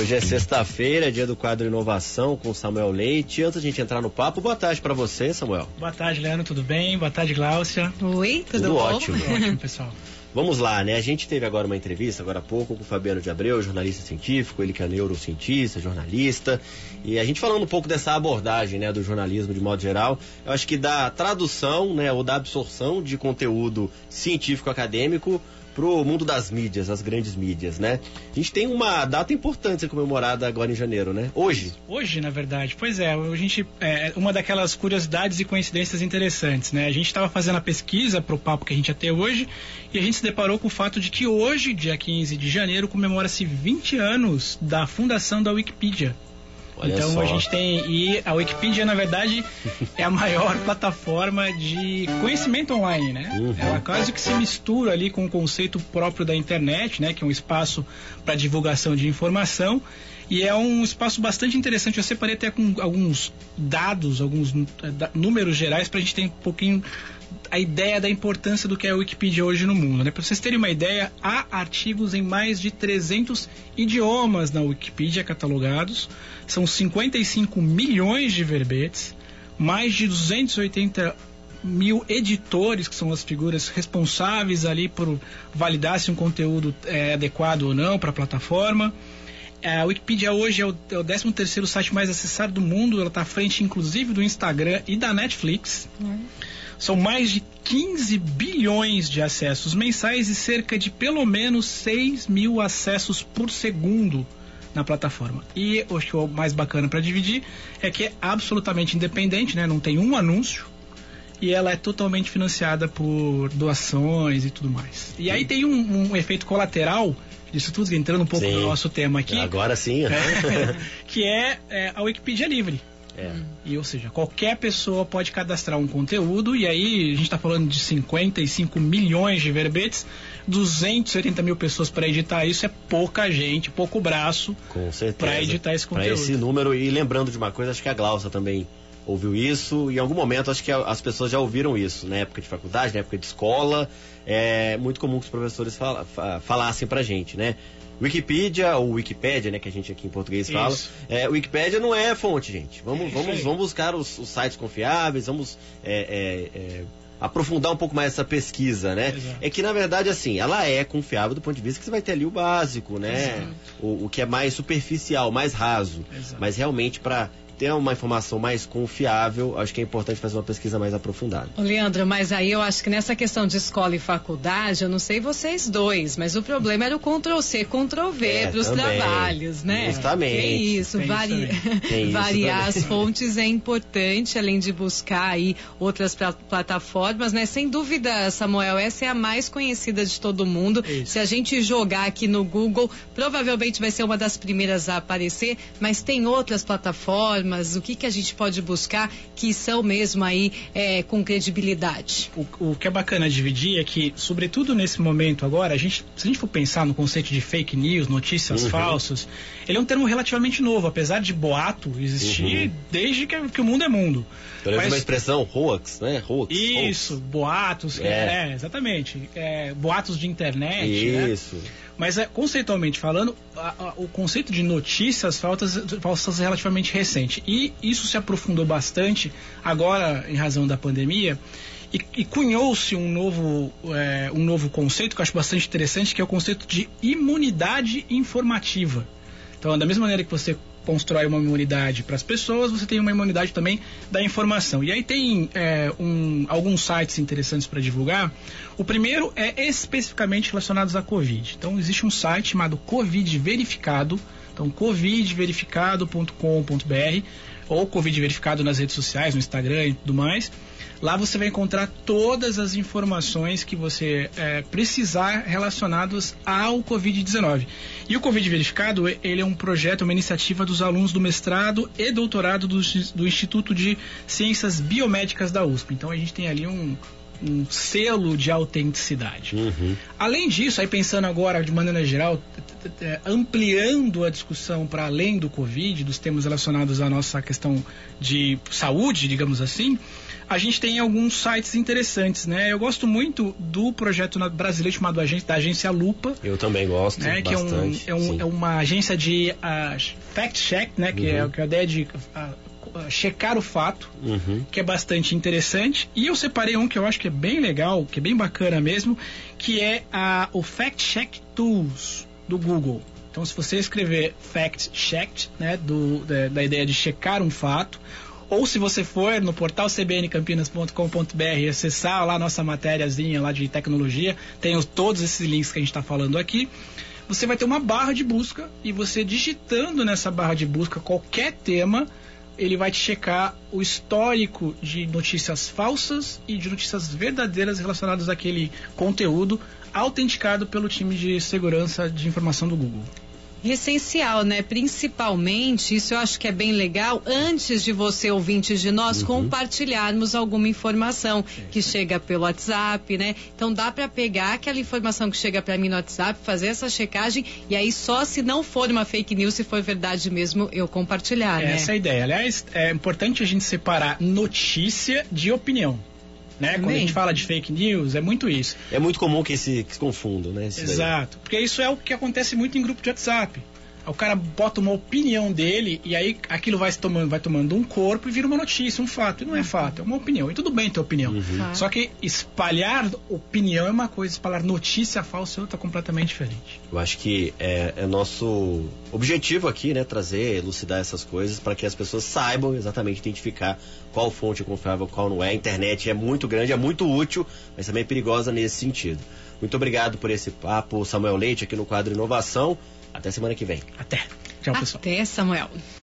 Hoje é sexta-feira, dia do quadro Inovação com Samuel Leite. Antes de a gente entrar no papo, boa tarde para você, Samuel. Boa tarde, Leandro, tudo bem? Boa tarde, Gláucia. Oi, tudo bom? Ótimo. Tudo ótimo, pessoal. Vamos lá, né? A gente teve agora uma entrevista, agora há pouco, com o Fabiano de Abreu, jornalista científico, ele que é neurocientista, jornalista, e a gente falando um pouco dessa abordagem, né, do jornalismo de modo geral, eu acho que da tradução, né, ou da absorção de conteúdo científico acadêmico pro mundo das mídias, as grandes mídias, né? A gente tem uma data importante a ser comemorada agora em janeiro, né? Hoje, na verdade. Pois é, uma daquelas curiosidades e coincidências interessantes, né? A gente estava fazendo a pesquisa pro papo que a gente ia ter hoje e a gente se deparou com o fato de que hoje, dia 15 de janeiro, comemora-se 20 anos da fundação da Wikipedia. Olha então só. A gente tem, e a Wikipedia na verdade é a maior plataforma de conhecimento online, né? Uhum. Ela quase que se mistura ali com o conceito próprio da internet, né? Que é um espaço para divulgação de informação, e é um espaço bastante interessante. Eu separei até com alguns dados, alguns números gerais para a gente ter um pouquinho a ideia da importância do que é a Wikipedia hoje no mundo, né? Para vocês terem uma ideia, há artigos em mais de 300 idiomas na Wikipedia catalogados, são 55 milhões de verbetes, mais de 280 mil editores, que são as figuras responsáveis ali por validar se um conteúdo é adequado ou não para a plataforma. A Wikipedia hoje é o 13º site mais acessado do mundo, ela está à frente inclusive do Instagram e da Netflix. São mais de 15 bilhões de acessos mensais e cerca de pelo menos 6 mil acessos por segundo na plataforma. E acho que o mais bacana para dividir é que é absolutamente independente, né? Não tem um anúncio e ela é totalmente financiada por doações e tudo mais. E aí tem um efeito colateral disso tudo, entrando um pouco no nosso tema aqui. Agora sim. Que é a Wikipedia livre. E, ou seja, qualquer pessoa pode cadastrar um conteúdo, e aí a gente está falando de 55 milhões de verbetes, 280 mil pessoas para editar isso, é pouca gente, pouco braço para editar esse conteúdo. Para esse número, e lembrando de uma coisa, acho que a Gláucia também ouviu isso, e em algum momento acho que as pessoas já ouviram isso, na época de faculdade, na época de escola, é muito comum que os professores falassem pra gente, né? Wikipedia, ou Wikipédia, né, que a gente aqui em português fala. Wikipédia não é fonte, gente. Vamos buscar os sites confiáveis, vamos aprofundar um pouco mais essa pesquisa, né? Exato. É que, na verdade, assim, ela é confiável do ponto de vista que você vai ter ali o básico, né? O que é mais superficial, mais raso. Exato. Mas realmente, para ter uma informação mais confiável, acho que é importante fazer uma pesquisa mais aprofundada. Ô Leandro, mas aí eu acho que nessa questão de escola e faculdade, eu não sei vocês dois, mas o problema era o Ctrl-C, Ctrl-V para os trabalhos, né? Justamente. Que isso, variar as fontes é importante, além de buscar aí outras plataformas, né? Sem dúvida, Samuel, essa é a mais conhecida de todo mundo. Isso. Se a gente jogar aqui no Google, provavelmente vai ser uma das primeiras a aparecer, mas tem outras plataformas. O que a gente pode buscar que são mesmo aí com credibilidade? O que é bacana dividir é que, sobretudo nesse momento agora, se a gente for pensar no conceito de fake news, notícias falsas, ele é um termo relativamente novo, apesar de boato existir desde que o mundo é mundo. Pelo menos uma expressão hoax, né? Isso, boatos, exatamente. Boatos de internet, isso. Né? Mas conceitualmente falando, o conceito de notícias falsas é relativamente recente. E isso se aprofundou bastante agora em razão da pandemia. E cunhou-se um novo conceito que eu acho bastante interessante, que é o conceito de imunidade informativa. Então, da mesma maneira que você constrói uma imunidade para as pessoas, você tem uma imunidade também da informação. E aí tem alguns sites interessantes para divulgar. O primeiro é especificamente relacionados à Covid. Então existe um site chamado Covid Verificado, então covidverificado.com.br, ou Covid Verificado nas redes sociais, no Instagram e tudo mais. Lá você vai encontrar todas as informações que você precisar relacionadas ao Covid-19. E o Covid Verificado, ele é um projeto, uma iniciativa dos alunos do mestrado e doutorado do Instituto de Ciências Biomédicas da USP. Então a gente tem ali um selo de autenticidade. Além disso, aí pensando agora de maneira geral, ampliando a discussão para além do Covid, dos temas relacionados à nossa questão de saúde, digamos assim, a gente tem alguns sites interessantes, né? Eu gosto muito do projeto brasileiro chamado da Agência Lupa. Eu também gosto, né? bastante. Que é uma agência de fact-check, né? Que é a ideia de checar o fato, que é bastante interessante. E eu separei um que eu acho que é bem legal, que é bem bacana mesmo, que é o Fact Check Tools do Google. Então, se você escrever Fact Checked, né, da ideia de checar um fato, ou se você for no portal cbncampinas.com.br e acessar lá a nossa matériazinha lá de tecnologia, tem todos esses links que a gente está falando aqui, você vai ter uma barra de busca e você digitando nessa barra de busca qualquer tema, ele vai te checar o histórico de notícias falsas e de notícias verdadeiras relacionadas àquele conteúdo autenticado pelo time de segurança de informação do Google. Essencial, né? Principalmente, isso eu acho que é bem legal, antes de você, ouvintes de nós, compartilharmos alguma informação que chega pelo WhatsApp, né? Então dá para pegar aquela informação que chega para mim no WhatsApp, fazer essa checagem e aí só se não for uma fake news, se for verdade mesmo, eu compartilhar, né? Essa é a ideia. Aliás, é importante a gente separar notícia de opinião. Né? Quando a gente fala de fake news, é muito isso. É muito comum que se confundam, né? Exato, porque isso é o que acontece muito em grupo de WhatsApp. O cara bota uma opinião dele e aí aquilo vai tomando um corpo e vira uma notícia, um fato. E não é fato, é uma opinião. E tudo bem ter opinião. Só que espalhar opinião é uma coisa, espalhar notícia falsa é outra completamente diferente. Eu acho que é nosso objetivo aqui, né? Trazer, elucidar essas coisas para que as pessoas saibam exatamente identificar qual fonte é confiável, qual não é. A internet é muito grande, é muito útil, mas também é perigosa nesse sentido. Muito obrigado por esse papo, Samuel Leite, aqui no quadro Inovação. Até semana que vem. Até. Tchau, pessoal. Até, Samuel.